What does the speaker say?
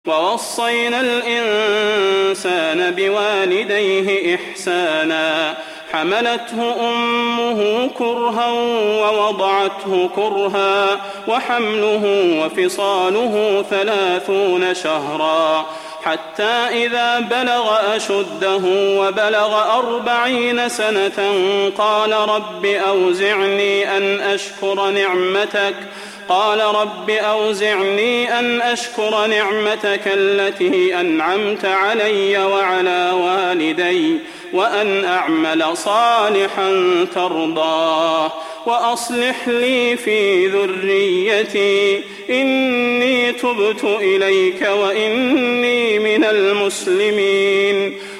ووصينا الإنسان بوالديه إحسانا حملته أمه كرها ووضعته كرها وحمله وفصاله 30 شهرا حتى إذا بلغ أشده وبلغ 40 سنة قال رب أوزعني أن أشكر نعمتك التي أنعمت علي وعلى والدي وأن أعمل صالحا ترضاه وأصلح لي في ذريتي إني تبت إليك وإني من المسلمين